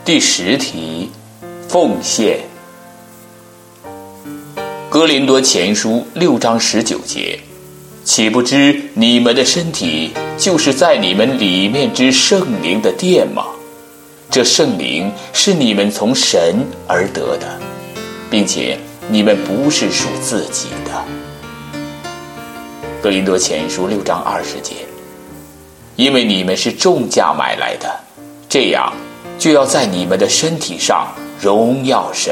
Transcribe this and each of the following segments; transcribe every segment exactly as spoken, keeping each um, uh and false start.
第十题，奉献。哥林多前书六章十九节，岂不知你们的身体就是在你们里面之圣灵的殿吗？这圣灵是你们从神而得的，并且你们不是属自己的。哥林多前书六章二十节，因为你们是重价买来的，这样就要在你们的身体上荣耀神。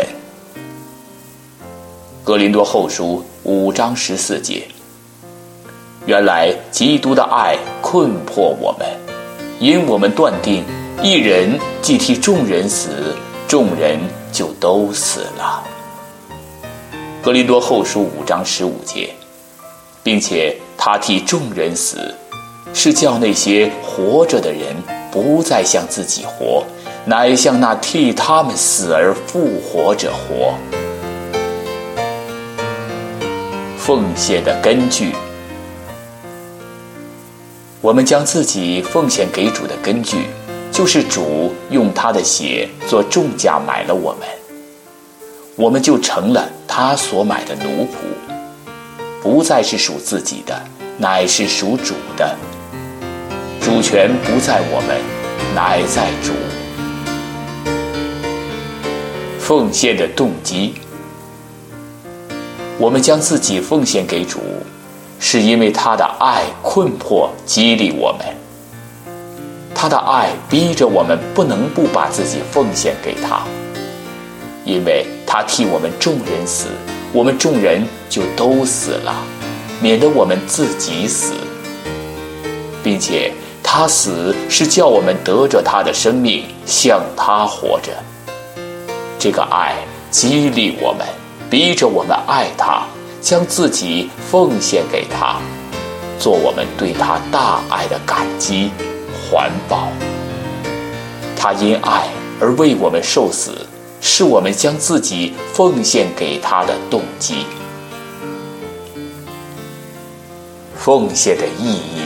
哥林多后书五章十四节，原来基督的爱困迫我们，因我们断定一人既替众人死，众人就都死了。哥林多后书五章十五节，并且他替众人死，是叫那些活着的人不再向自己活，乃向那替他们死而复活者活。奉献的根据，我们将自己奉献给主的根据，就是主用他的血做重价买了我们，我们就成了他所买的奴仆，不再是属自己的，乃是属主的。主权不在我们，乃在主。奉献的动机，我们将自己奉献给主，是因为他的爱困迫激励我们，他的爱逼着我们不能不把自己奉献给他，因为他替我们众人死，我们众人就都死了，免得我们自己死，并且他死是叫我们得着他的生命，像他活着。这个爱激励我们，逼着我们爱他，将自己奉献给他，做我们对他大爱的感激环抱。他因爱而为我们受死，是我们将自己奉献给他的动机。奉献的意义，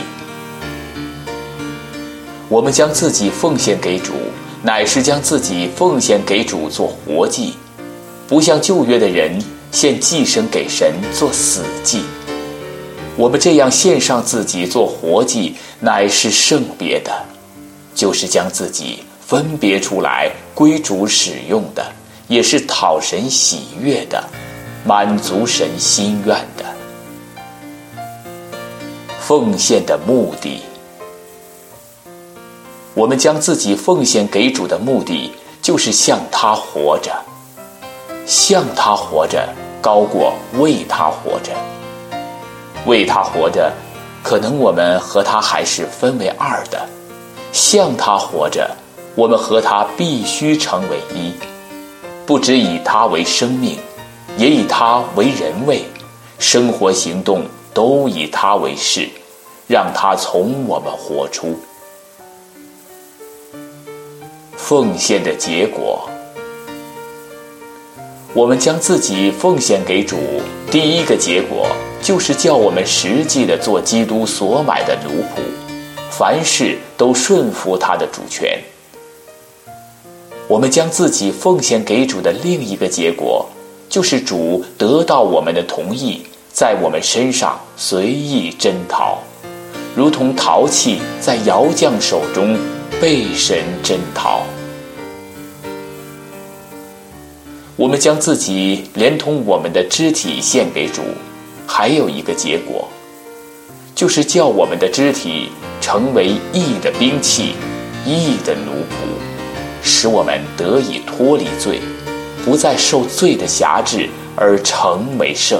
我们将自己奉献给主，乃是将自己奉献给主做活祭，不像旧约的人献祭牲给神做死祭。我们这样献上自己做活祭，乃是圣别的，就是将自己分别出来归主使用的，也是讨神喜悦的，满足神心愿的。奉献的目的，我们将自己奉献给主的目的，就是向他活着。向他活着高过为他活着。为他活着，可能我们和他还是分为二的；向他活着，我们和他必须成为一，不只以他为生命，也以他为人位，生活行动都以他为事，让他从我们活出。奉献的结果，我们将自己奉献给主，第一个结果就是叫我们实际的做基督所买的奴仆，凡事都顺服他的主权。我们将自己奉献给主的另一个结果，就是主得到我们的同意，在我们身上随意征讨，如同陶器在窑匠手中被神征讨。我们将自己连同我们的肢体献给主，还有一个结果，就是叫我们的肢体成为义的兵器，义的奴仆，使我们得以脱离罪，不再受罪的辖制，而成为圣。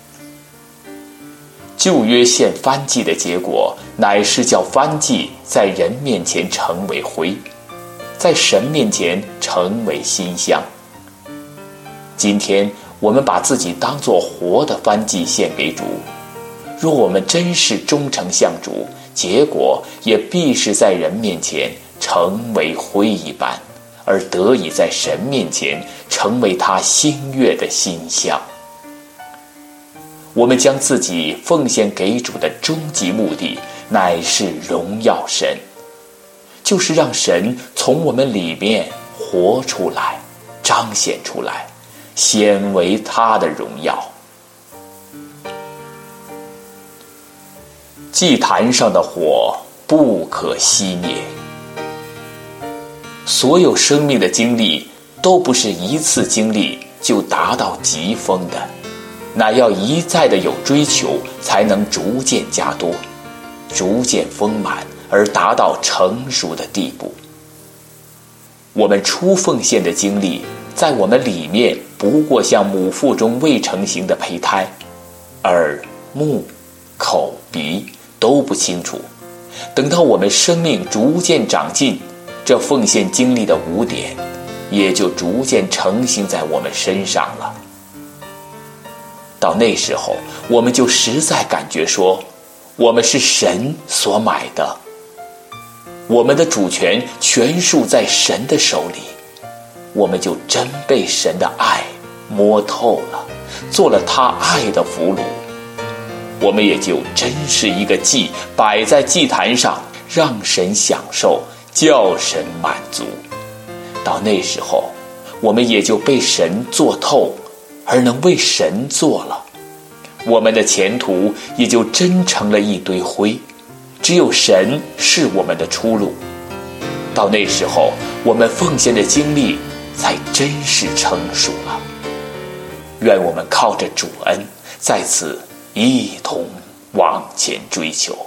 旧约献燔祭的结果，乃是叫燔祭在人面前成为灰，在神面前成为馨香。今天我们把自己当作活的燔祭献给主，若我们真是忠诚向主，结果也必是在人面前成为灰一般，而得以在神面前成为他心悦的馨香。我们将自己奉献给主的终极目的，乃是荣耀神，就是让神从我们里面活出来，彰显出来，显为他的荣耀。祭坛上的火不可熄灭。所有生命的经历都不是一次经历就达到极峰的，乃要一再的有追求，才能逐渐加多，逐渐丰满，而达到成熟的地步。我们初奉献的经历，在我们里面不过像母腹中未成形的胚胎，耳、目、口、鼻都不清楚。等到我们生命逐渐长进，这奉献经历的五点也就逐渐成型在我们身上了。到那时候，我们就实在感觉说，我们是神所买的，我们的主权全属在神的手里，我们就真被神的爱摸透了，做了他爱的俘虏。我们也就真是一个祭，摆在祭坛上，让神享受，叫神满足。到那时候，我们也就被神做透，而能为神做了。我们的前途也就真成了一堆灰，只有神是我们的出路。到那时候，我们奉献的经历才真是成熟了。愿我们靠着主恩，在此一同往前追求。